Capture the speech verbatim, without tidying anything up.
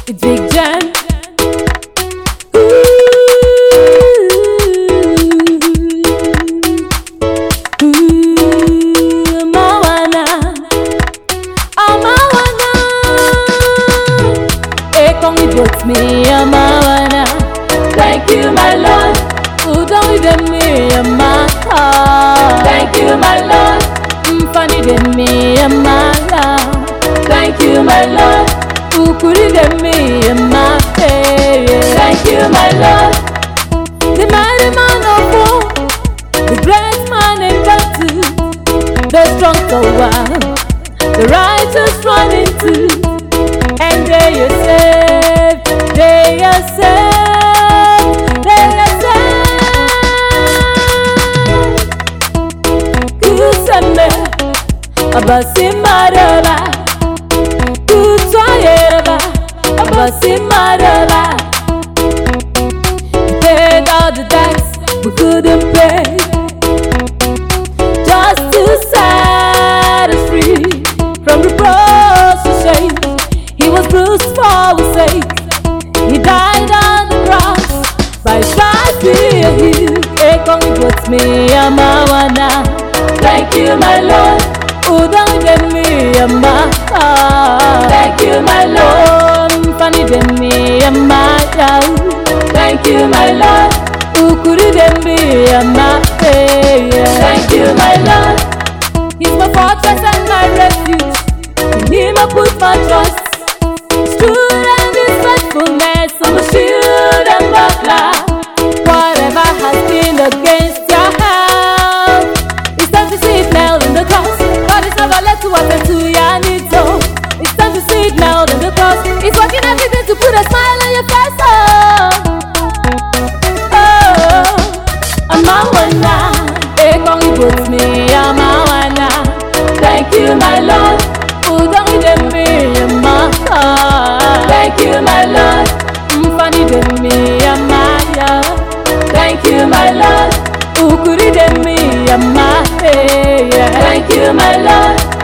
It's Big Jam. Put me a mawana. Thank you, my Lord. Who don't even me a mata. Thank you, my Lord. Funny them me a mala. Thank you, my Lord. Who could even me a mata. Thank you, my Lord. The mighty man of war, the great man in battle, the strong tower, the righteous run into, and they are saved, they are saved, they are saved. Kusame, abasimaraba, kutoyeraba, abasimaraba. We paid all the tax we couldn't pay, just to set us free from the cross to shame. He was bruised for our sake. He died on the cross. By stripes we are healed. Ekong puts me a mawana. Thank you, my Lord. Udang dem me a mata. Thank you, my Lord. Funny dem me a mata. Thank you, my Lord. Ukuri dem me a mata. Thank you, my Lord. He's my fortress and my refuge. In Him I put my trust. True and His faithfulness, I'm a shield and buckler. Whatever has been against your health, it's time to see it nailed in the cross. God is never let to happen to your needs, so it's time to see it nailed in the cross. He's working everything to put a smile on your face, oh, oh, I'm a winner. Ekong He puts me, I'm a winner. Thank you, my Lord. Udang dem me a mata. Thank you, my Lord. Funny dem me a maya. Thank you, my Lord. Ukuri dem me a mate. Thank you, my Lord.